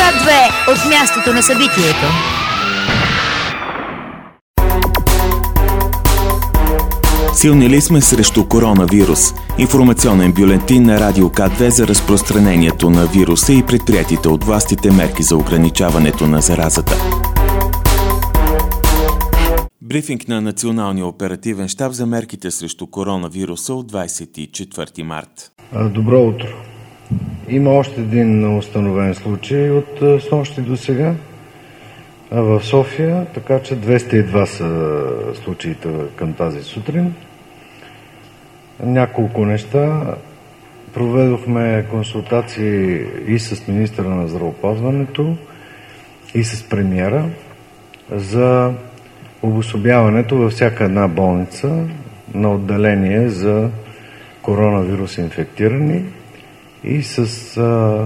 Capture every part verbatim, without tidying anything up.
К две от мястото на събитието. Силни ли сме срещу коронавирус? Информационен бюлетин на Радио К две за разпространението на вируса и предприятите от властите мерки за ограничаването на заразата. Брифинг на Националния оперативен щаб за мерките срещу коронавируса от двадесет и четвърти март. Добро утро. Има още един установен случай от снощи до сега в София, така че двеста и два са случаите към тази сутрин. Няколко неща. Проведохме консултации и с министъра на здравеопазването, и с премиера за обособяването във всяка една болница на отделение за коронавирус инфектирани и с а,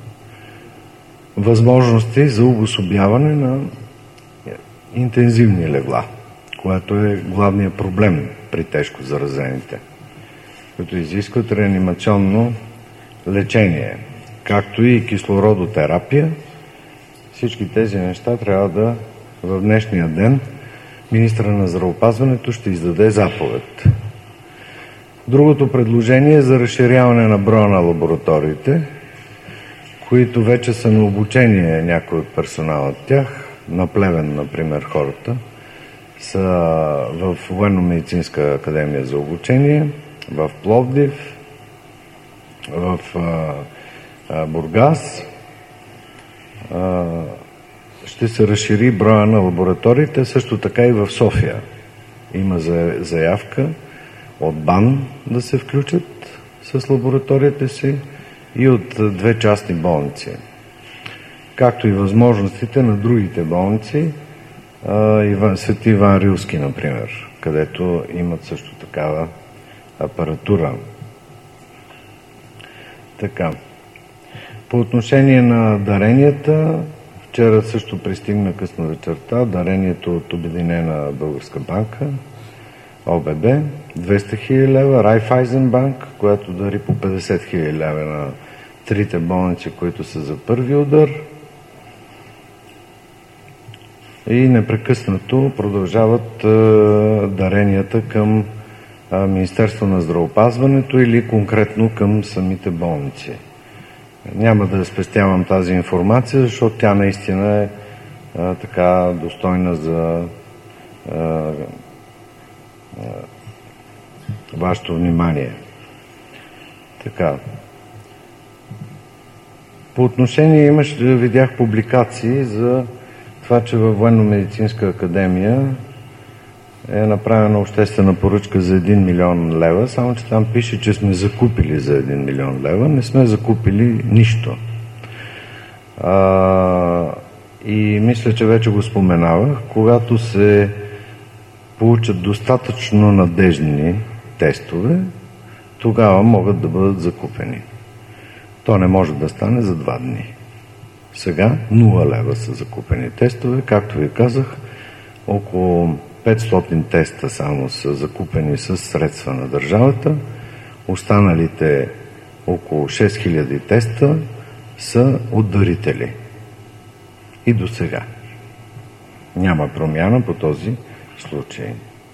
възможности за обособяване на интензивни легла, което е главният проблем при тежко заразените, които изискват реанимационно лечение, както и кислородотерапия. Всички тези неща трябва да в днешния ден министъра на здравеопазването ще издаде заповед. Другото предложение е за разширяване на броя на лабораториите, които вече са на обучение, някой от персонала от тях. На Плевен, например, хората са в Военно-медицинска академия за обучение, в Пловдив, в а, а, Бургас. А, ще се разшири броя на лабораториите, също така и в София. Има заявка от БАН да се включат с лабораторията си и от две частни болници. Както и възможностите на другите болници, Свети Иван Рилски, например, където имат също такава апаратура. Така. По отношение на даренията, вчера също пристигна късно вечерта дарението от Обединена българска банка, ОББ, двеста хиляди лева, Райфайзен банк, която дари по петдесет хиляди лева на трите болници, които са за първи удар. И непрекъснато продължават е, даренията към е, Министерство на здравеопазването или конкретно към самите болници. Няма да спестявам тази информация, защото тя наистина е, е така достойна за е, е, вашето внимание. Така. По отношение имаш, видях публикации за това, че във Военно-медицинска академия е направена обществена поръчка за един милион лева, само че там пише, че сме закупили за един милион лева. Не сме закупили нищо. А, и мисля, че вече го споменавах, когато се получат достатъчно надежни тестове, тогава могат да бъдат закупени. То не може да стане за два дни. Сега нула лева са закупени тестове. Както ви казах, около петстотин теста само са закупени с средства на държавата. Останалите около шест хиляди теста са от дарители. И до сега. Няма промяна по този случай.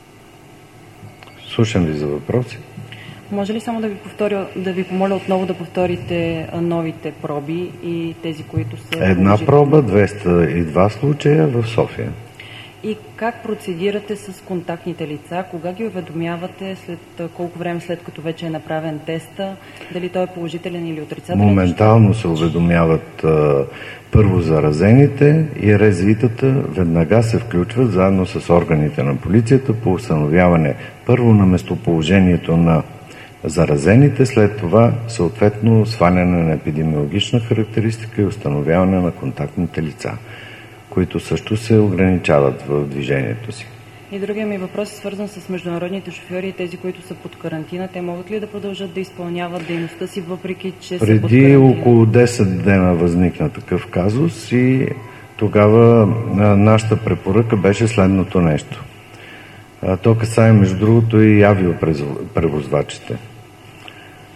Слушам ви за въпроси. Може ли само да ви повторя, да ви помоля отново да повторите новите проби и тези, които са... Една проба, двеста и два случая в София. И как процедирате с контактните лица? Кога ги уведомявате? След колко време след като вече е направен теста? Дали той е положителен или отрицателен? Моментално се уведомяват а, първо заразените и РЗИ-тата веднага се включват заедно с органите на полицията по установяване първо на местоположението на заразените, след това съответно сваляне на епидемиологична характеристика и установяване на контактните лица, които също се ограничават в движението си. И другия ми въпрос е свързан с международните шофьори и тези, които са под карантина. Те могат ли да продължат да изпълняват дейността си, въпреки че Преди са под карантина? Преди около десет дена възникна такъв казус и тогава нашата препоръка беше следното нещо. То касае, между другото, и авиопревозвачите.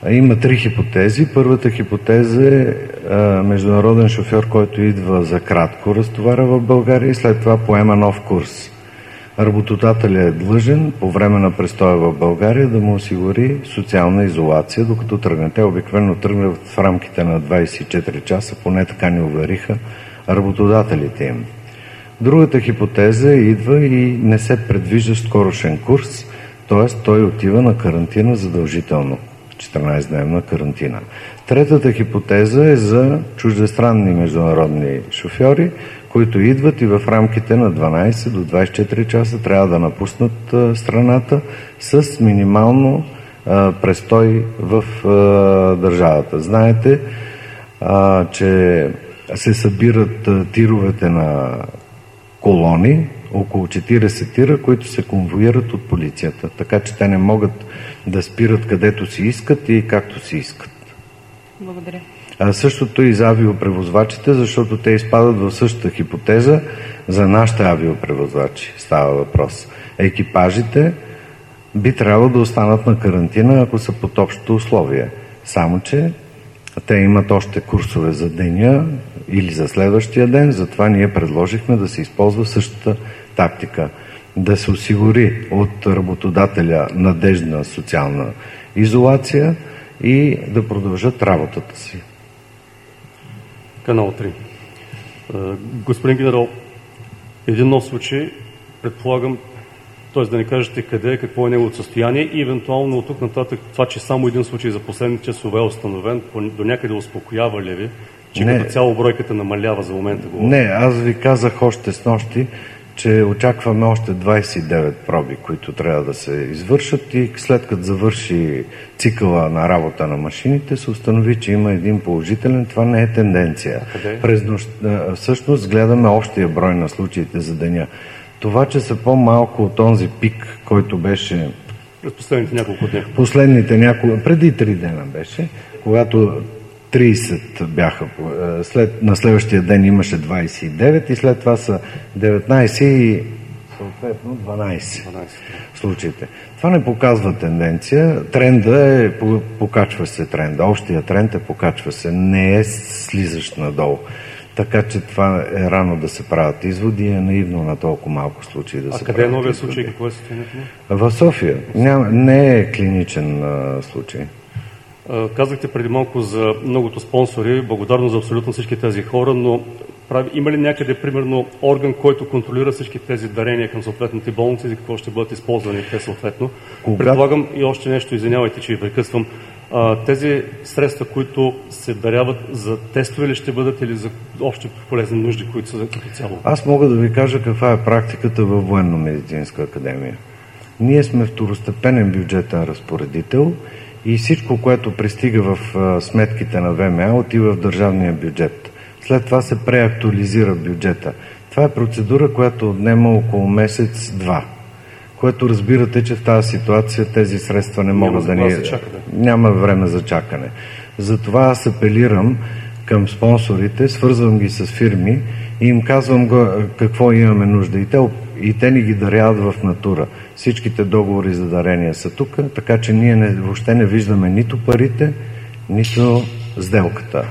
Има три хипотези. Първата хипотеза е а, международен шофьор, който идва за кратко разтовара в България и след това поема нов курс. Работодателят е длъжен по време на престоя в България да му осигури социална изолация, докато тръгне. Те обикновено тръгнат в рамките на двайсет и четири часа, поне така ни увериха работодателите им. Другата хипотеза идва и не се предвижда скорошен курс, т.е. той отива на карантина задължително, четиринайсетдневна карантина. Третата хипотеза е за чуждестранни международни шофьори, които идват и в рамките на дванайсет до двайсет и четири часа трябва да напуснат а, страната с минимално а, престой в а, държавата. Знаете, а, че се събират а, тировете на колони, около четирийсет тира, които се конвоират от полицията, така че те не могат да спират където си искат и както си искат. Благодаря. А същото и за авиопревозвачите, защото те изпадат в същата хипотеза. За нашите авиопревозвачи става въпрос. Екипажите би трябвало да останат на карантина, ако са под общото условие. Само че те имат още курсове за деня или за следващия ден, затова ние предложихме да се използва същата тактика. Да се осигури от работодателя надеждна социална изолация и да продължат работата си. Канал три. Господин генерал, един нов случай, предполагам, т.е. да ни кажете къде е, какво е неговото състояние и евентуално от тук нататък това, че само един случай за последните часове е установен, до някъде успокоява ли ви, че не, като цяло бройката намалява за момента? Говоря. Не, аз ви казах още с нощи, че очакваме още двайсет и девет проби, които трябва да се извършат и след като завърши цикъла на работа на машините, се установи, че има един положителен. Това не е тенденция. През нощ... Всъщност гледаме общия брой на случаите за деня. Това, че са по-малко от този пик, който беше през последните няколко дни. Последните няколко... Преди три дена беше, когато трийсет бяха, след, на следващия ден имаше двайсет и девет и след това са деветнайсет и съответно дванайсет, дванайсет случаите. Това не показва тенденция. Тренда е, покачва се тренда. Общия тренд е покачва се, не е слизащ надолу. Така че това е рано да се правят изводи, е наивно на толкова малко случаи да а се правят. А къде е новия случай? Какво е състоянието? В София. Няма, не е клиничен а, случай. Казахте преди малко за многото спонсори, благодарно за абсолютно всички тези хора, но прави, има ли някъде, примерно, орган, който контролира всички тези дарения към съответните болници и какво ще бъдат използвани те съответно? Кога... Предполагам и още нещо, извинявайте, че ви прекъсвам. А, тези средства, които се даряват за тестове ли ще бъдат или за общи полезни нужди, които са като цяло? Аз мога да ви кажа каква е практиката във Военно-медицинска академия. Ние сме второстепенен бюджетен разпоредител и всичко, което пристига в а, сметките на ВМА, отива в държавния бюджет. След това се преактуализира бюджета. Това е процедура, която отнема около месец-два, което разбирате, че в тази ситуация тези средства не могат да ни... Да. Няма време за чакане. Затова аз апелирам към спонсорите, свързвам ги с фирми и им казвам го, какво имаме нужда. И те, и те ни ги даряват в натура. Всичките договори за дарения са тук, така че ние не, въобще не виждаме нито парите, нито сделката.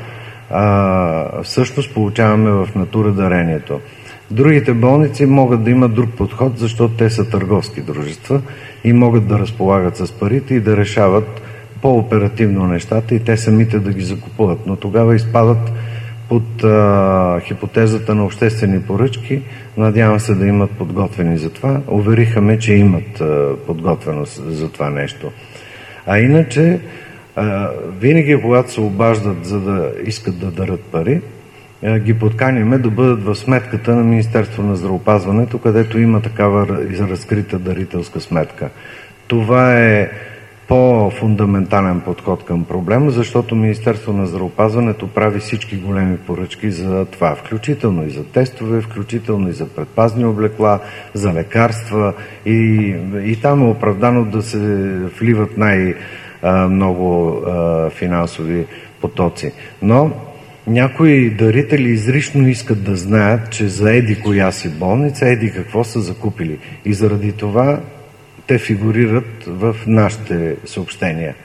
А, всъщност получаваме в натура дарението. Другите болници могат да имат друг подход, защото те са търговски дружества и могат да разполагат с парите и да решават по-оперативно нещата и те самите да ги закупуват. Но тогава изпадат под а, хипотезата на обществени поръчки. Надявам се да имат подготвени за това. Увериха ме, че имат а, подготвеност за това нещо. А иначе, а, винаги когато се обаждат за да искат да дарат пари, а, ги подканиме да бъдат в сметката на Министерство на здравеопазването, където има такава разкрита дарителска сметка. Това е по-фундаментален подход към проблема, защото Министерство на здравеопазването прави всички големи поръчки за това, включително и за тестове, включително и за предпазни облекла, за лекарства и, и там е оправдано да се вливат най-много финансови потоци. Но някои дарители изрично искат да знаят, че за еди коя си болница, еди какво са закупили. И заради това те фигурират в нашите съобщения.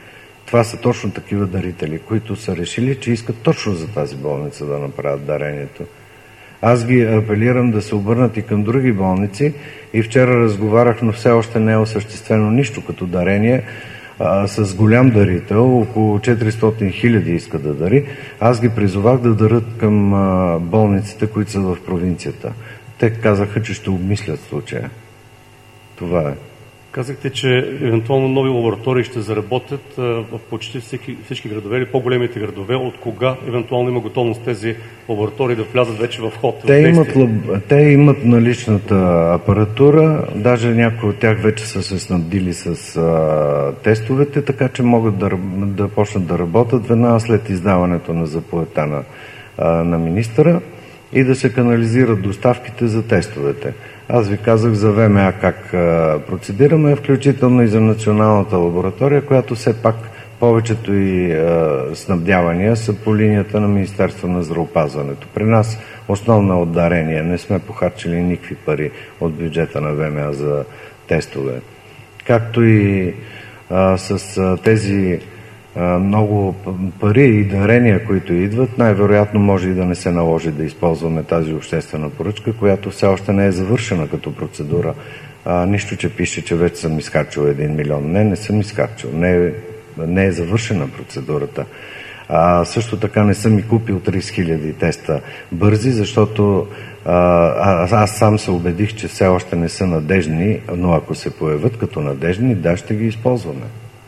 това са точно такива дарители, които са решили, че искат точно за тази болница да направят дарението. Аз ги апелирам да се обърнат и към други болници и вчера разговарях, но все още не е осъществено нищо като дарение. А, с голям дарител, около четиристотин хиляди иска да дари. Аз ги призовах да дарят към а, болниците, които са в провинцията. Те казаха, че ще обмислят случая. Това е. Казахте, че евентуално нови лаборатории ще заработят в почти всички, всички градове или по-големите градове. От кога евентуално има готовност тези лаборатории да влязат вече в ход? Те, в имат, те имат наличната апаратура, даже някои от тях вече са се снабдили с а, тестовете, така че могат да, да почнат да работят веднага след издаването на заповедта на, а, на министъра и да се канализират доставките за тестовете. Аз ви казах за В М А как а, процедираме, включително и за националната лаборатория, която все пак повечето и а, снабдявания са по линията на Министерство на здравеопазването. При нас основно от дарение. Не сме похарчили никакви пари от бюджета на В М А за тестове. Както и а, с а, тези а, много пари и дарения, които идват, най-вероятно може и да не се наложи да използваме тази обществена поръчка, която все още не е завършена като процедура. А, нищо, че пише, че вече съм изхарчил един милион. Не, не съм изхарчил. Не е, не е завършена процедурата. А, също така не съм и купил трийсет хиляди теста бързи, защото а, аз сам се убедих, че все още не са надежни, но ако се появят като надежни, да, ще ги използваме.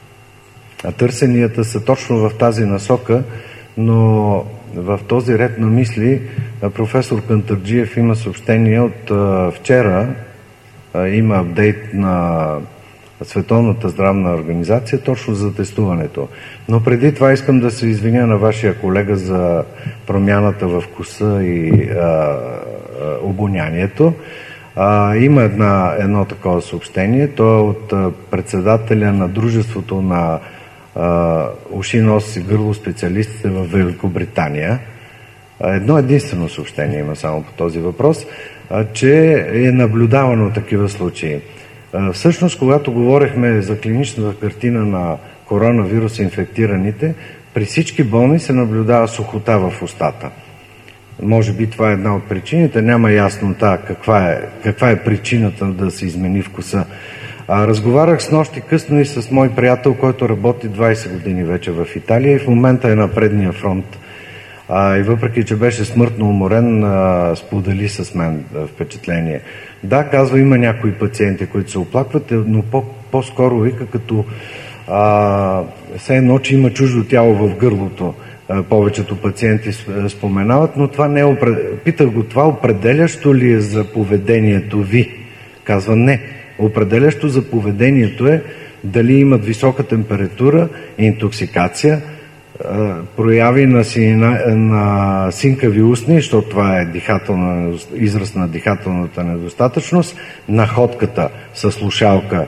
А търсенията са точно в тази насока, но в този ред на мисли професор Кантарджиев има съобщение от а, вчера, а, има апдейт на Световната здравна организация точно за тестуването. Но преди това искам да се извиня на вашия колега за промяната в вкуса и а, а, обонянието. А, има една, едно такова съобщение. То е от а, председателя на дружеството на а, уши, нос и гърло специалистите в Великобритания. А, едно единствено съобщение има само по този въпрос, а, че е наблюдавано такива случаи. Всъщност, когато говорихме за клиничната картина на коронавирус инфектираните, при всички болни се наблюдава сухота в устата. Може би това е една от причините, няма яснота каква е, каква е причината да се измени вкуса. А, разговарях с нощи късно и с мой приятел, който работи двайсет години вече в Италия и в момента е на предния фронт. А, и въпреки, че беше смъртно уморен, а, сподели с мен а, впечатление. Да, казва, има някои пациенти, които се оплакват, но по- по-скоро вика като а, все едно, че има чуждо тяло в гърлото. А, повечето пациенти споменават, но това не е опред... Питах го, това определящо ли е за поведението ви? Казва, не. Определящо за поведението е дали имат висока температура, интоксикация, прояви на, сина, на синкави устни, защото това е дихателна, израз на дихателната недостатъчност, находката със слушалка,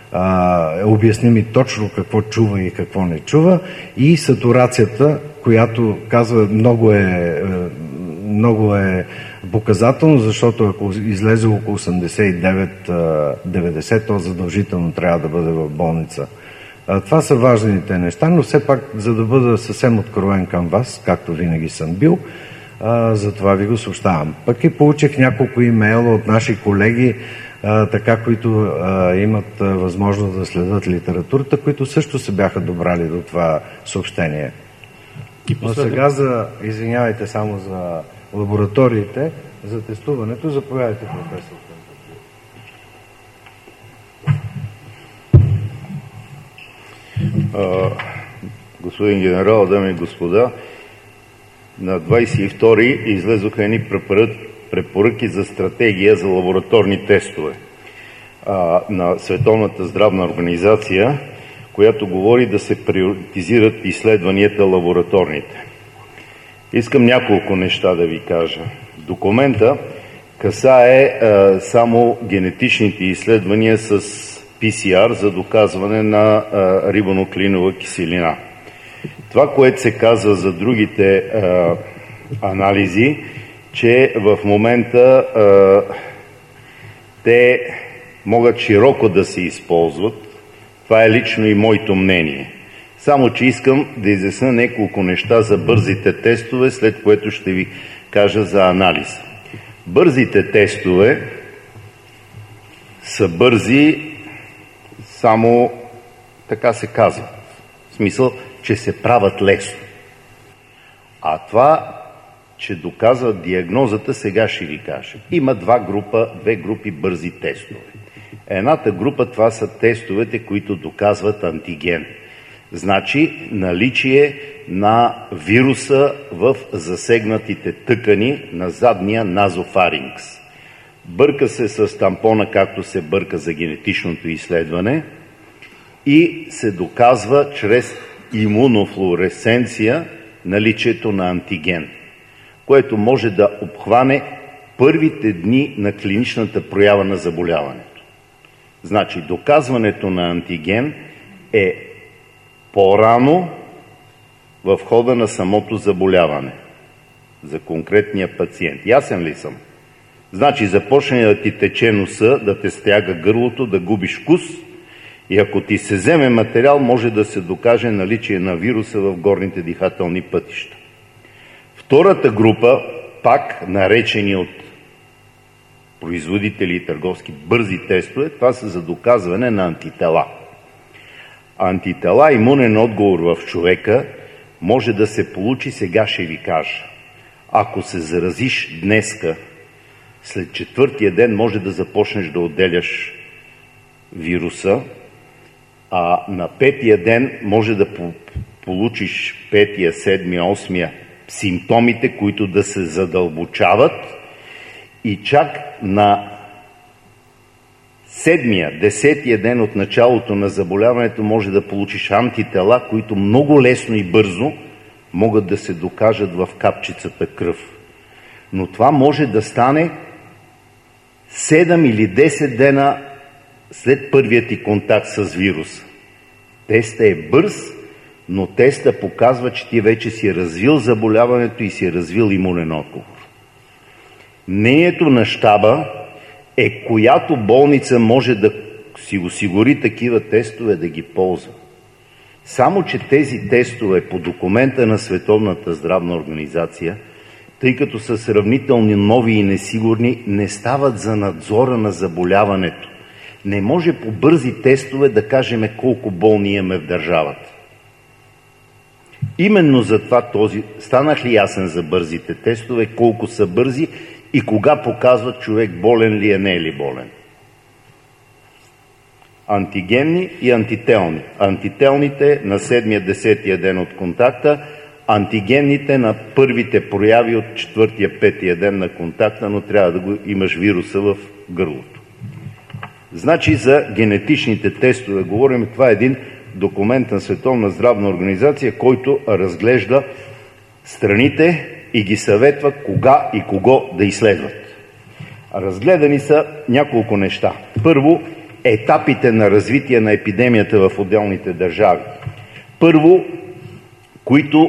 а, обясни ми точно какво чува и какво не чува, и сатурацията, която казва много е, много е показателно, защото ако излезе около осемдесет и девет деветдесет, то задължително трябва да бъде в болница. Това са важните неща, но все пак, за да бъда съвсем откровен към вас, както винаги съм бил, а, за това ви го съобщавам. Пък и получих няколко имейла от наши колеги, а, така, които а, имат а, възможност да следят литературата, които също се бяха добрали до това съобщение. И но сега за, извинявайте само за лабораториите, за тестуването, заповядайте, професор. Uh, господин генерал, дами и господа, на двайсет и втори излезоха едни препоръки за стратегия за лабораторни тестове uh, на Световната здравна организация, която говори да се приоритизират изследванията лабораторните. Искам няколко неща да ви кажа. Документа касае uh, само генетичните изследвания с Пи Си Ар за доказване на а, рибонуклеинова киселина. Това, което се казва за другите а, анализи, че в момента а, те могат широко да се използват. Това е лично и моето мнение. Само че искам да изясня няколко неща за бързите тестове, след което ще ви кажа за анализ. Бързите тестове са бързи само така се казва. В смисъл, че се правят лесно. А това, че доказват диагнозата, сега ще ви кажа. Има два група, две групи бързи тестове. Едната група, това са тестовете, които доказват антиген. Значи наличие на вируса в засегнатите тъкани на задния назофарингс. Бърка се с тампона, както се бърка за генетичното изследване, и се доказва чрез имунофлуоресценция наличието на антиген, което може да обхване първите дни на клиничната проява на заболяването. Значи доказването на антиген е по-рано в хода на самото заболяване за конкретния пациент. Ясен ли съм? Значи започне да ти тече носа, да те стяга гърлото, да губиш вкус и ако ти се вземе материал, може да се докаже наличие на вируса в горните дихателни пътища. Втората група, пак наречени от производители и търговски бързи тестове, това са за доказване на антитела. Антитела, имунен отговор в човека, може да се получи, сега ще ви кажа. Ако се заразиш днеска, след четвъртия ден може да започнеш да отделяш вируса, а на петия ден може да получиш петия, седмия, осмия симптомите, които да се задълбочават и чак на седмия, десетия ден от началото на заболяването може да получиш антитела, които много лесно и бързо могат да се докажат в капчицата кръв. Но това може да стане седем или десет дена след първият ти контакт с вируса. Тестът е бърз, но тестът показва, че ти вече си развил заболяването и си развил имунен отговор. Мнението на щаба е, която болница може да си осигури такива тестове да ги ползва. Само че тези тестове по документа на Световната здравна организация, тъй като са сравнително нови и несигурни, не стават за надзора на заболяването. Не може по бързи тестове да кажем колко болни имаме в държавата. Именно за това този... Станах ли ясен за бързите тестове, колко са бързи и кога показват човек болен ли е, не е ли болен? Антигенни и антителни. Антителните на седмия-десетия ден от контакта, антигенните на първите прояви от четвъртия-петия ден на контакта, но трябва да го имаш вируса в гърлото. Значи за генетичните тестове говорим, това е един документ на Световна здравна организация, който разглежда страните и ги съветва кога и кого да изследват. Разгледани са няколко неща. Първо, етапите на развитие на епидемията в отделните държави. Първо, които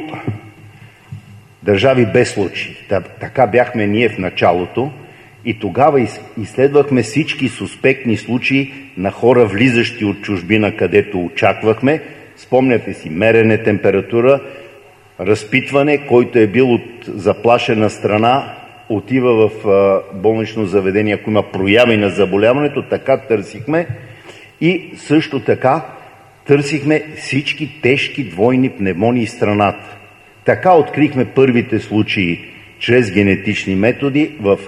държави без случаи. Така бяхме ние в началото и тогава изследвахме всички суспектни случаи на хора, влизащи от чужбина, където очаквахме. Спомняте си, мерене температура, разпитване, който е бил от заплашена страна, отива в а, болнично заведение, ако има прояви на заболяването, така търсихме и също така търсихме всички тежки двойни пневмонии в страната. Така открихме първите случаи чрез генетични методи в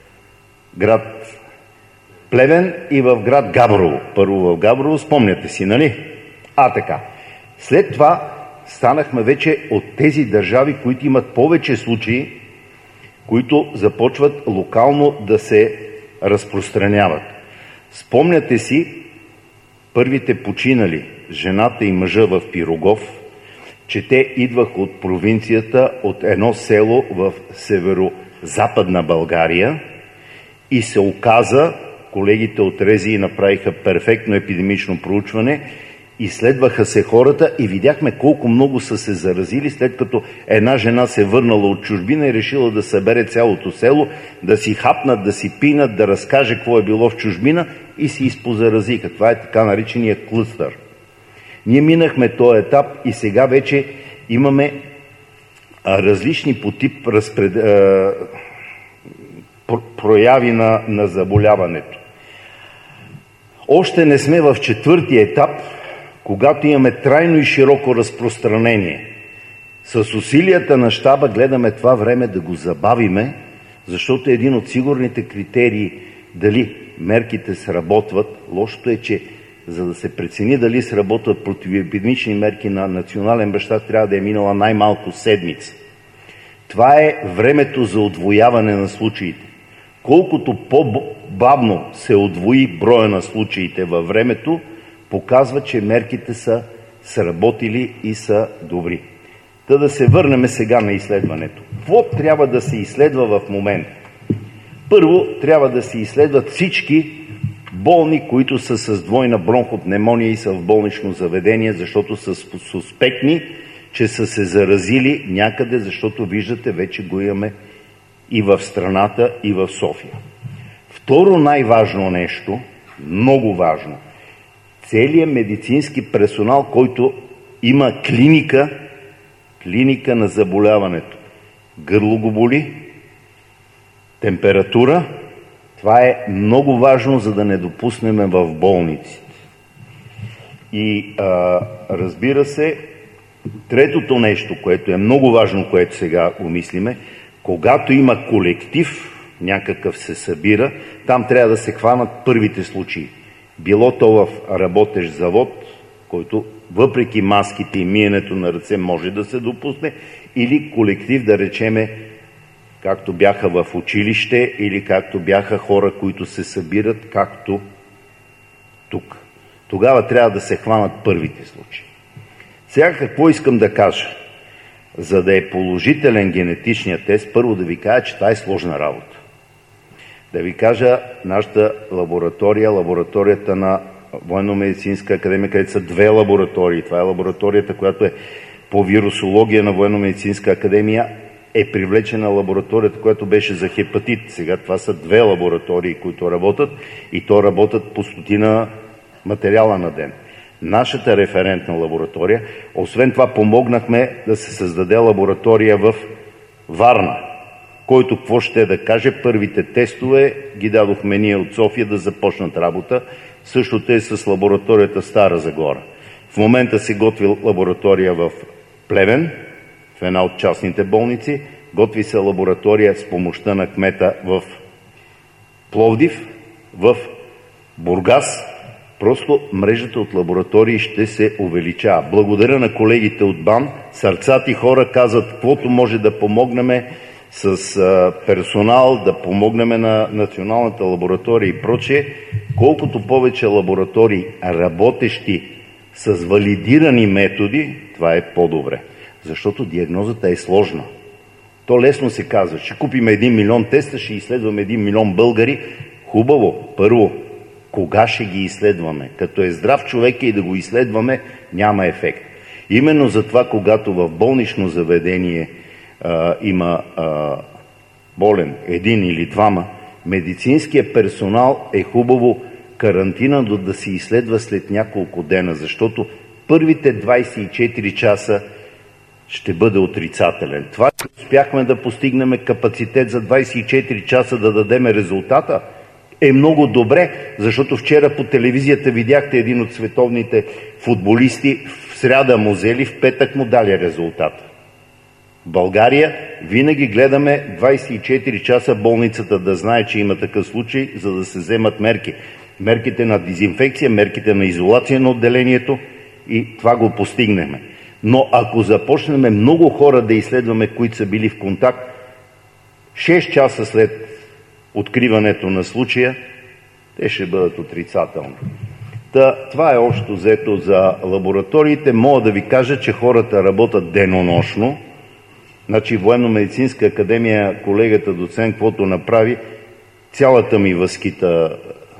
град Плевен и в град Габрово. Първо в Габрово, спомняте си, нали? А така. След това станахме вече от тези държави, които имат повече случаи, които започват локално да се разпространяват. Спомняте си първите починали, жената и мъжа в Пирогов, че те идваха от провинцията, от едно село в северо-западна България и се оказа, колегите от РЗИ направиха перфектно епидемично проучване, изследваха се хората и видяхме колко много са се заразили, след като една жена се върнала от чужбина и решила да събере цялото село, да си хапнат, да си пинат, да разкаже какво е било в чужбина и си изпозаразиха. Това е така наречения клъстър. Ние минахме този етап и сега вече имаме а, различни по тип разпред... а, прояви на, на заболяването. Още не сме в четвъртия етап, когато имаме трайно и широко разпространение. С усилията на щаба гледаме това време да го забавиме, защото един от сигурните критерии дали мерките сработват, лошото е, че за да се прецени дали сработват противоепидемични мерки на национален мащаб, трябва да е минала най-малко седмица. Това е времето за удвояване на случаите. Колкото по-бавно се удвои броя на случаите във времето, показва, че мерките са сработили и са добри. Та да се върнем сега на изследването. Какво трябва да се изследва в момента? Първо, трябва да се изследват всички болни, които са с двойна бронхопневмония и са в болнично заведение, защото са суспектни, че са се заразили някъде, защото виждате, вече го имаме и в страната, и в София. Второ най-важно нещо, много важно, целият медицински персонал, който има клиника, клиника на заболяването. Гърло го боли, температура, това е много важно, за да не допуснем в болниците. И а, разбира се, третото нещо, което е много важно, което сега умислиме, когато има колектив, някакъв се събира, там трябва да се хванат първите случаи. Било то в работещ завод, който въпреки маските и миенето на ръце може да се допусне, или колектив, да речеме, както бяха в училище, или както бяха хора, които се събират, както тук. Тогава трябва да се хванат първите случаи. Сега какво искам да кажа? За да е положителен генетичният тест, първо да ви кажа, че това е сложна работа. Да ви кажа, нашата лаборатория, лабораторията на Военно-медицинска академия, където са две лаборатории. Това е лабораторията, която е по вирусология на Военно-медицинска академия, е привлечена лабораторията, която беше за хепатит. Сега това са две лаборатории, които работят, и то работят по стотина материала на ден. Нашата референтна лаборатория, освен това помогнахме да се създаде лаборатория в Варна, който какво ще да каже, първите тестове ги дадохме ние от София да започнат работа. Същото е с лабораторията Стара Загора. В момента се готви лаборатория в Плевен, в една от частните болници. Готви се лаборатория с помощта на кмета в Пловдив, в Бургас. Просто мрежата от лаборатории ще се увеличава. Благодаря на колегите от БАН. Сърцати хора казват, каквото може да помогнем с а, персонал, да помогнем на националната лаборатория и прочее. Колкото повече лаборатории, работещи с валидирани методи, това е по-добре. Защото диагнозата е сложна. То лесно се казва, ще купим един милион теста, ще изследваме един милион българи. Хубаво, първо, кога ще ги изследваме? Като е здрав човек и да го изследваме, няма ефект. Именно затова, когато в болнично заведение а, има а, болен един или двама, медицинският персонал е хубаво карантина да, да се изследва след няколко дена, защото първите двайсет и четири часа ще бъде отрицателен. Това, че успяхме да постигнем капацитет за двайсет и четири часа да дадем резултата, е много добре, защото вчера по телевизията видяхте един от световните футболисти, в сряда му взели, в петък му дали резултата. В България винаги гледаме двайсет и четири часа болницата да знае, че има такъв случай, за да се вземат мерки. Мерките на дезинфекция, мерките на изолация на отделението, и това го постигнем. Но ако започнем много хора да изследваме, които са били в контакт, шест часа след откриването на случая, те ще бъдат отрицателни. Та, това е общо взето за лабораториите. Мога да ви кажа, че хората работят денонощно. Значи Военно-медицинска академия, колегата доцент, каквото направи, цялата ми възкита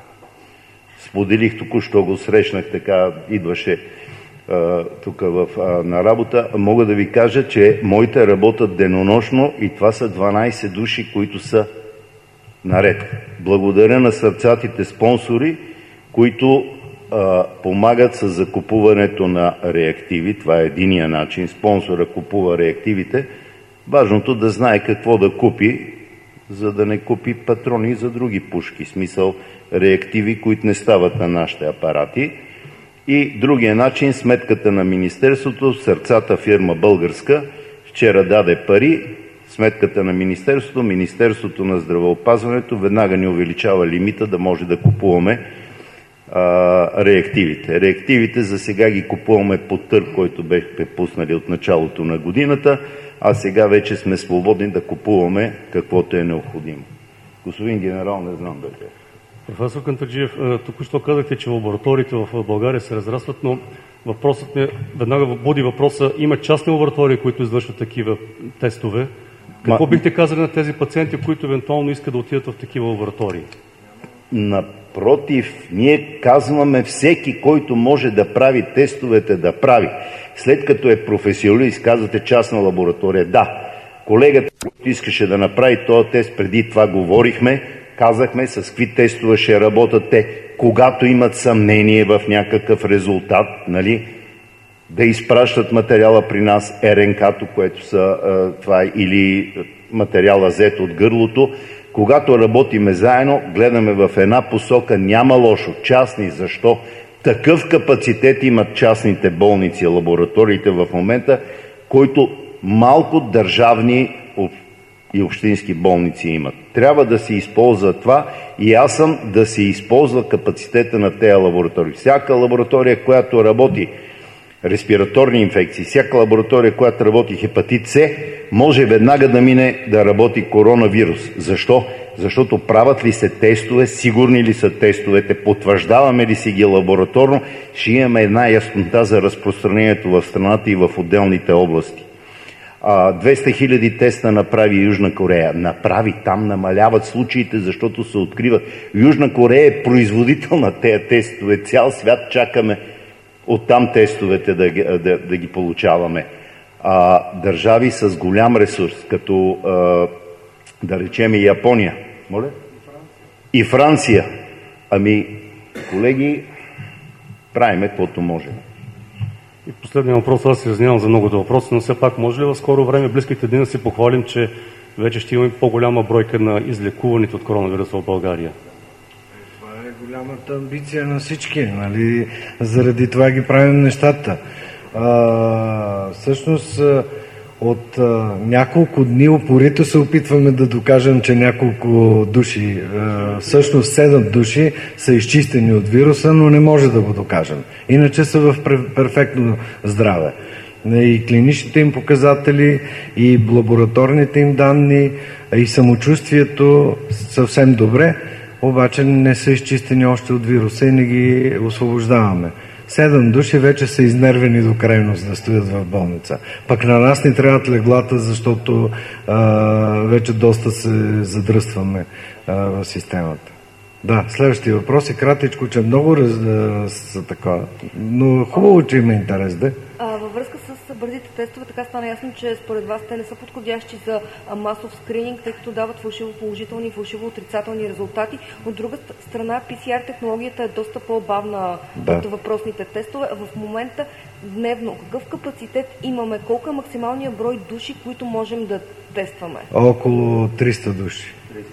споделих, току-що го срещнах, така идваше а, тук в, а, на работа. Мога да ви кажа, че моите работят денонощно и това са дванайсет души, които са наред. Благодаря на сърцатите спонсори, които а, помагат с закупуването на реактиви. Това е единия начин. Спонсора купува реактивите. Важното да знае какво да купи, за да не купи патрони за други пушки. Смисъл реактиви, които не стават на нашите апарати. И другия начин, сметката на Министерството, сърцата фирма българска, вчера даде пари, сметката на Министерството, Министерството на здравеопазването веднага ни увеличава лимита да може да купуваме а, реактивите. Реактивите за сега ги купуваме по търг, който бехме пуснали от началото на годината, а сега вече сме свободни да купуваме каквото е необходимо. Господин генерал, не знам дали е. Професор Кантарджиев, току-що казахте, че лабораториите в България се разрастват, но въпросът ми веднага буди въпроса, има частни лаборатории, които извършват такива тестове. Какво Ма... бихте казали на тези пациенти, които евентуално искат да отидат в такива лаборатории? Напротив, ние казваме всеки, който може да прави тестовете, да прави. След като е професионалист, казвате частна лаборатория. Да, колегата, който искаше да направи този тест, преди това говорихме, казахме с какви тестове ще работят те, когато имат съмнение в някакъв резултат, нали, да изпращат материала при нас, РНК-то, което са това, или материала взет от гърлото. Когато работиме заедно, гледаме в една посока, няма лошо. Частни, защо? Такъв капацитет имат частните болници, лабораториите в момента, който малко държавни и общински болници имат. Трябва да се използва това и аз съм да се използва капацитета на тези лаборатории. Всяка лаборатория, която работи респираторни инфекции, всяка лаборатория, която работи хепатит С, може веднага да мине да работи коронавирус. Защо? Защото правят ли се тестове, сигурни ли са тестовете, потвърждаваме ли си ги лабораторно, ще имаме една яснота за разпространението в страната и в отделните области. двеста хиляди теста направи Южна Корея. Направи, там намаляват случаите, защото се откриват. Южна Корея е производител на тези тестове. Цял свят чакаме оттам тестовете да, да, да ги получаваме. А, държави с голям ресурс, като а, да речем и Япония. Моля? И Франция. Ами, колеги, правиме каквото можем. И последния въпрос, аз се извинявам за многото въпроси, но все пак може ли в скоро време, близките дни, да си похвалим, че вече ще имаме по-голяма бройка на излекуваните от коронавируса в България? Това е голямата амбиция на всички, нали? Заради това ги правим нещата. А, всъщност, от а, няколко дни упорито се опитваме да докажем, че няколко души, а, всъщност седем души са изчистени от вируса, но не може да го докажем. Иначе са в перфектно здраве. И клиничните им показатели, и лабораторните им данни, и самочувствието съвсем добре, обаче не са изчистени още от вируса и не ги освобождаваме. Седем души вече са изнервени до крайност да стоят в болница. Пък на нас ни трябват леглата, защото а, вече доста се задръстваме а, в системата. Да, следващия въпрос е кратичко, че много раз, а, са такова, но хубаво, че има интерес, да? А, във връзка с бързите тестове, така стана ясно, че според вас те не са подходящи за масов скрининг, тъй като дават фалшиво положителни и фалшиво отрицателни резултати. От друга страна, пи си ар технологията е доста по-бавна да. от въпросните тестове. В момента дневно какъв капацитет имаме? Колко е максималният брой души, които можем да тестваме? Около триста души.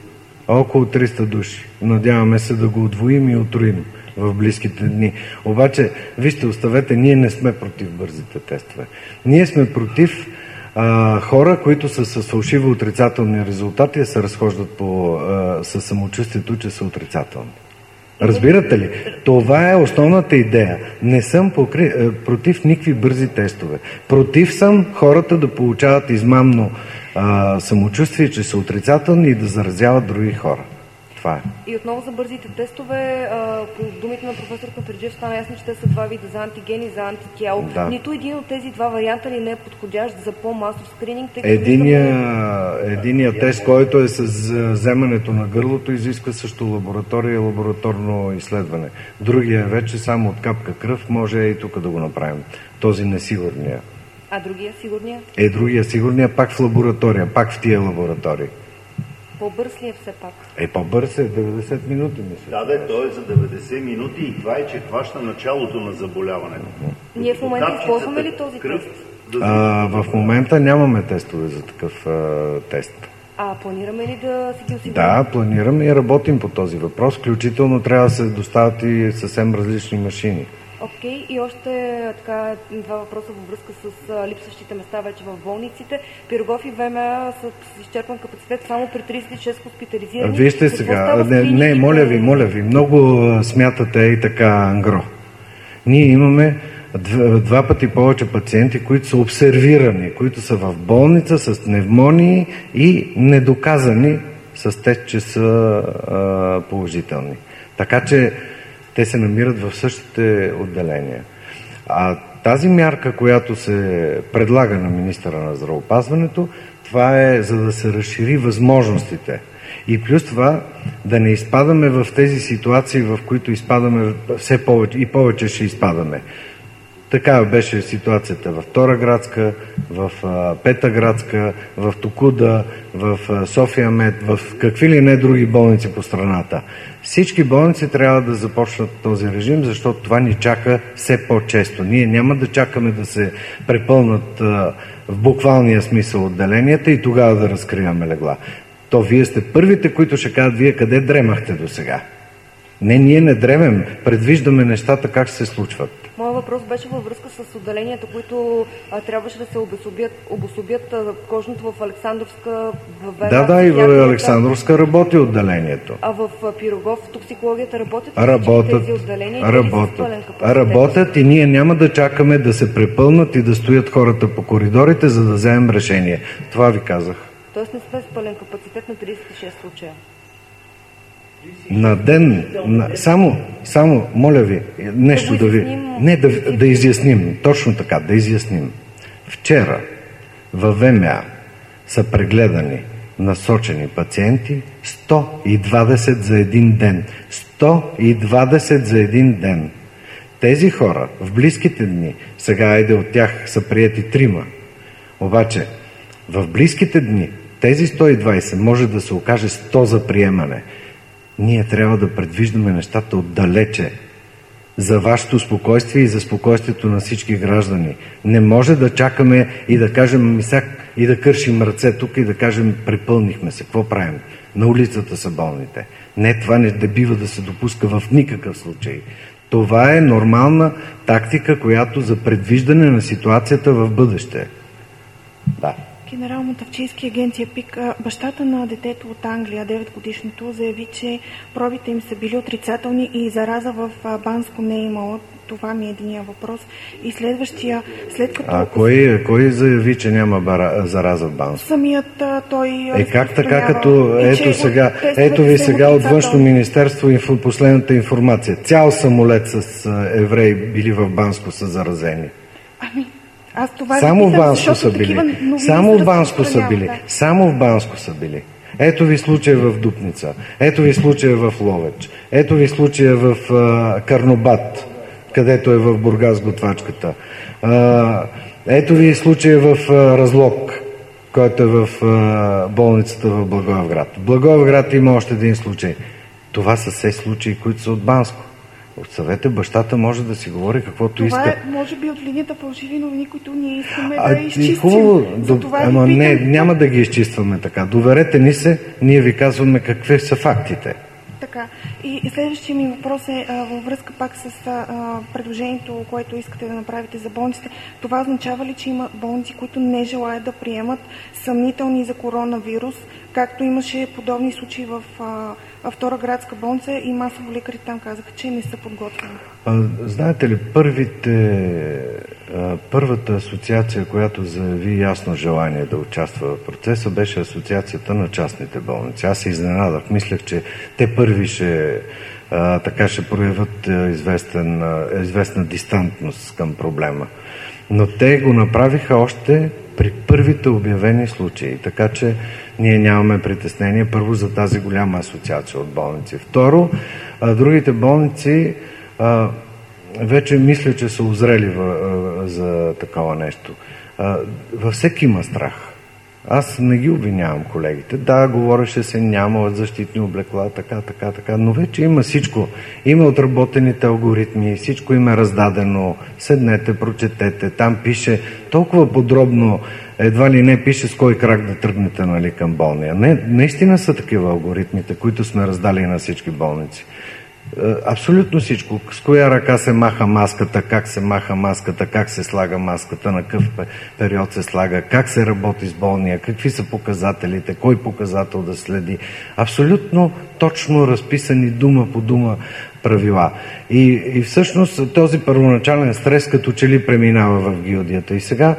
Около триста души. Надяваме се да го удвоим и утроим в близките дни. Обаче, вижте, оставете, ние не сме против бързите тестове. Ние сме против а, хора, които са с фалшиво отрицателни резултати, а се разхождат по, а, със самочувствието, че са отрицателни. Разбирате ли? Това е основната идея. Не съм покри... против никакви бързи тестове. Против съм хората да получават измамно а, самочувствие, че са отрицателни и да заразяват други хора. Това е. И отново за бързите тестове, а, по думите на професор Кантарджиев стана ясно, че те са два вида, за антигени, за антитяло. Да. Нито един от тези два варианта ли не е подходящ за по-масов скрининг? Единия, виждаме... единия тест, който е с вземането на гърлото, изисква също лаборатория и лабораторно изследване. Другия вече само от капка кръв, може и тук да го направим. Този несигурния. А другия сигурния? Е, другия сигурния пак в лаборатория, пак в тия лаборатории. По-бърз ли е все пак? Е, по-бърз е, деветдесет минути, мисля. Да, да, то е за деветдесет минути и това е, че хваща началото на заболяването. Ние в момента използваме ли този кръв, тест? А, в момента нямаме тестове за такъв а, тест. А планираме ли да си ги осигурим? Да, планираме и работим по този въпрос. Включително трябва да се доставят и съвсем различни машини. Окей, okay. И още така, два въпроса във връзка с а, липсващите места вече в болниците. Пирогов и ВМА са с изчерпан капацитет само при тридесет и шест хоспитализирани. Вижте сега, не, не, моля ви, моля ви, много смятате и така ангро. Ние имаме два, два пъти повече пациенти, които са обсервирани, които са в болница с пневмонии и недоказани с тест, че са а, положителни. Така че те се намират в същите отделения. А тази мярка, която се предлага на министъра на здравеопазването, това е за да се разшири възможностите. И плюс това да не изпадаме в тези ситуации, в които изпадаме все повече и повече ще изпадаме. Такава беше ситуацията във Втора градска, в а, Пета градска, в Токуда, в а, София Мед, в какви ли не други болници по страната. Всички болници трябва да започнат този режим, защото това ни чака все по-често. Ние няма да чакаме да се препълнат а, в буквалния смисъл отделенията и тогава да разкриваме легла. То вие сте първите, които ще кажат, вие къде дремахте до сега? Не, ние не дремем, предвиждаме нещата как се случват. Моят въпрос беше във връзка с отделенията, които а, трябваше да се обособят, обособят а, кожното в Александровска, в ВМА. Да, да, и в Александровска работи отделението. А в Пирогов токсикологията работят работят, тези отделения? Работят, работят и ние няма да чакаме да се препълнат и да стоят хората по коридорите, за да вземем решение. Това ви казах. Тоест не сме с пълен капацитет на тридесет и шест случая? На ден, на, само, само, моля ви, нещо да, да ви... Не, да, да изясним, точно така, да изясним. Вчера във ВМА са прегледани насочени пациенти сто и двадесет за един ден. сто и двадесет за един ден. Тези хора в близките дни, сега айде от тях са приети трима, обаче в близките дни тези сто и двадесет може да се окаже сто за приемане. Ние трябва да предвиждаме нещата отдалече за вашето спокойствие и за спокойствието на всички граждани. Не може да чакаме и да кажем мисак и да кършим ръце тук и да кажем препълнихме се. Какво правим? На улицата са болните. Не, това не да бива да се допуска в никакъв случай. Това е нормална тактика, която за предвиждане на ситуацията в бъдеще. Да. Генерал Мотавчийски, агенция ПИК. Бащата на детето от Англия, девет годишното, заяви, че пробите им са били отрицателни и зараза в Банско не е имала. Това ми е единия въпрос. И следващия, след като... А кой, кой заяви, че няма бара, зараза в Банско? Самият той... Е как така, като... Ето, сега, ето ви сега от Външно министерство и последната информация. Цял самолет с евреи били в Банско са заразени. Ами... Аз това Само в питам, Банско са били. Само в Банско са били. Да. Само в Банско са били. Ето ви случая в Дупница. Ето ви случая в Ловеч. Ето ви случая в а, Карнобат, където е в Бургас готвачката. А, ето ви случая в а, Разлог, който е в а, болницата в Благоевград. В Благоевград има още един случай. Това са все случаи, които са от Банско. От съвета бащата може да си говори каквото това иска. Това е, може би, от линията фалшиви новини, които ние искаме а, да изчистим. Хубаво, до... ама не, няма да ги изчистваме така. Доверете ни се, ние ви казваме какви са фактите. Така. И следващия ми въпрос е а, във връзка пак с а, предложението, което искате да направите за болниците. Това означава ли, че има болници, които не желаят да приемат съмнителни за коронавирус, както имаше подобни случаи в а, Втора градска болница и масово лекари там казаха, че не са подготвени? А, знаете ли, първите, а, първата асоциация, която заяви ясно желание да участва в процеса, беше асоциацията на частните болници. Аз се изненадах. Мислех, че те първи ще, а, така ще проявят а, известен, а, известна дистантност към проблема. Но те го направиха още при първите обявени случаи. Така че ние нямаме притеснение първо за тази голяма асоциация от болници. Второ, а, другите болници а, вече мисля, че са озрели в, а, за такова нещо. А, във всеки има страх. Аз не ги обвинявам колегите. Да, говореше се, няма защитни облекла, така, така, така, но вече има всичко. Има отработените алгоритми, всичко им е раздадено. Седнете, прочетете, там пише толкова подробно, едва ли не пише с кой крак да тръгнете, нали, към болния. Не, наистина са такива алгоритмите, които сме раздали на всички болници. Абсолютно всичко. С коя ръка се маха маската, как се маха маската, как се слага маската, на какъв период се слага, как се работи с болния, какви са показателите, кой показател да следи. Абсолютно точно разписани дума по дума правила. И, и всъщност този първоначален стрес като че ли преминава в гилдията. И сега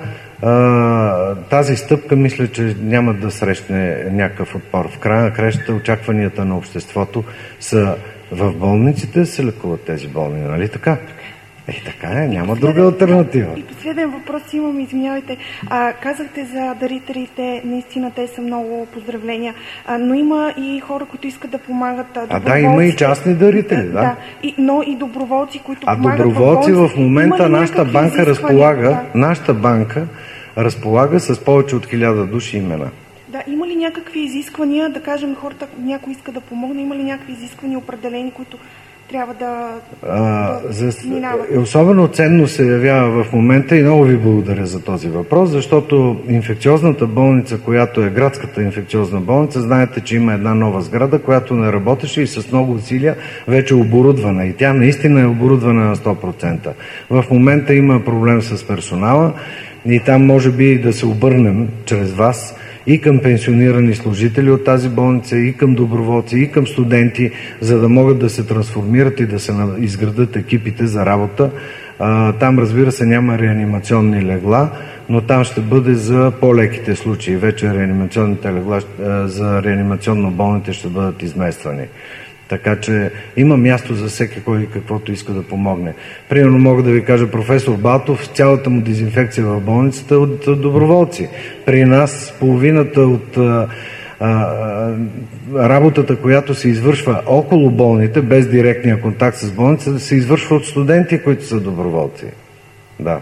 а, тази стъпка мисля, че няма да срещне някакъв отпор. В края на краищата очакванията на обществото са в болниците се лекуват тези болни, нали така? Е, така е, няма друга алтернатива. И последен въпрос имам, извинявайте. А, казахте за дарителите, наистина те са много поздравления, а, но има и хора, които искат да помагат. А да, има и частни дарители, да. да. И, но и доброволци, които а помагат. А доброволци в, в момента нашата банка разполага, да. нашата банка разполага с повече от хиляда души имена. Да, има ли някакви изисквания, да кажем хората, някой иска да помогне, има ли някакви изисквания определени, които трябва да, а, да за, минават? Особено ценно се явява в момента и много ви благодаря за този въпрос, защото инфекциозната болница, която е градската инфекциозна болница, знаете, че има една нова сграда, която не работеше и с много усилия вече е оборудвана. И тя наистина е оборудвана на сто процента. В момента има проблем с персонала и там може би да се обърнем чрез вас и към пенсионирани служители от тази болница, и към доброволци, и към студенти, за да могат да се трансформират и да се изградат екипите за работа. А, там, разбира се, няма реанимационни легла, но там ще бъде за по-леките случаи. Вече реанимационните легла за реанимационно болните ще бъдат измествани. Така че има място за всеки, кой каквото иска да помогне. Примерно мога да ви кажа, професор Балтов, цялата му дезинфекция в болницата е от доброволци. При нас половината от а, а, работата, която се извършва около болните, без директния контакт с болницата, се извършва от студенти, които са доброволци. Да.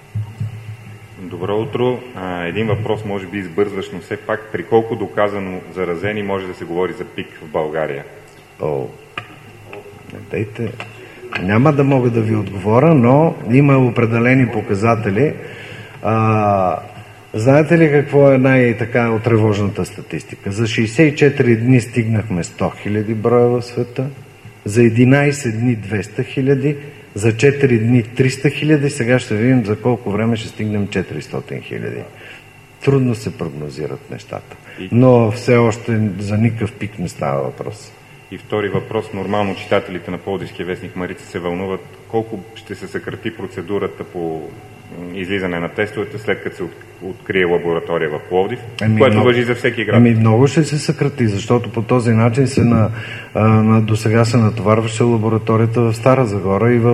Добро утро. А, един въпрос, може би избързваш, но все пак, при колко доказано заразени може да се говори за пик в България? О, не дайте. Няма да мога да ви отговоря, но има определени показатели. А, знаете ли какво е най-така отревожната статистика? За шейсет и четири дни стигнахме сто хиляди броя в света, за единайсет дни двеста хиляди, за четири дни триста хиляди, сега ще видим за колко време ще стигнем четиристотин хиляди. Трудно се прогнозират нещата, но все още за никакъв пик не става въпрос. И втори въпрос. Нормално читателите на Пловдивския вестник Марица се вълнуват колко ще се съкрати процедурата по излизане на тестовете, след като се открие лаборатория в Пловдив, ами което много, важи за всеки град. Ами много ще се съкрати, защото по този начин се на, а, на, до сега се натоварваше лабораторията в Стара Загора и в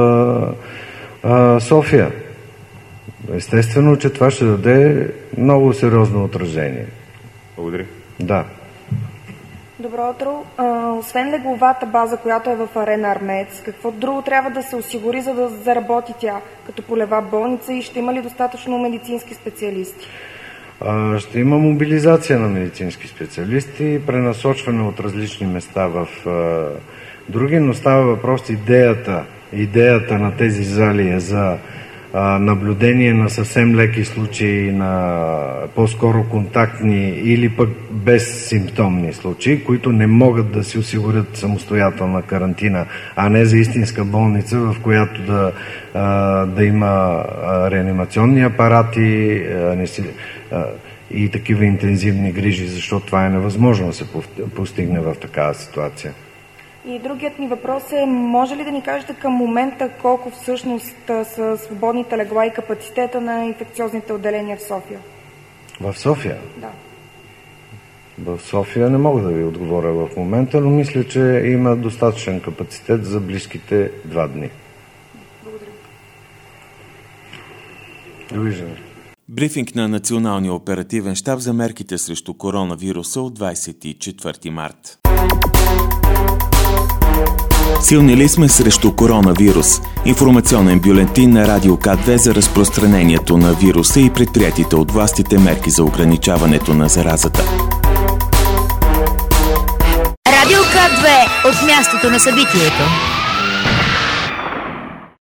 а, а, София. Естествено, че това ще даде много сериозно отражение. Благодаря. Да. Добро утро. А, освен легловата база, която е в Арена Армеец, какво друго трябва да се осигури, за да заработи тя като полева болница и ще има ли достатъчно медицински специалисти? А, ще има мобилизация на медицински специалисти, пренасочване от различни места в а, други, но става въпрос идеята, идеята на тези зали е за наблюдение на съвсем леки случаи, на по-скоро контактни или пък безсимптомни случаи, които не могат да си осигурят самостоятелна карантина, а не за истинска болница, в която да, да има реанимационни апарати и такива интензивни грижи, защото това е невъзможно да се постигне в такава ситуация. И другият ми въпрос е, може ли да ни кажете към момента колко всъщност са свободните легла и капацитета на инфекциозните отделения в София? В София? Да. В София не мога да ви отговоря в момента, но мисля, че има достатъчен капацитет за близките два дни. Благодаря. Довиждане. Брифинг на Националния оперативен щаб за мерките срещу коронавируса от двадесет и четвърти март. Силни ли сме срещу коронавирус? Информационен бюлетин на Радио К две за разпространението на вируса и предприятите от властите мерки за ограничаването на заразата. Радио К две от мястото на събитието.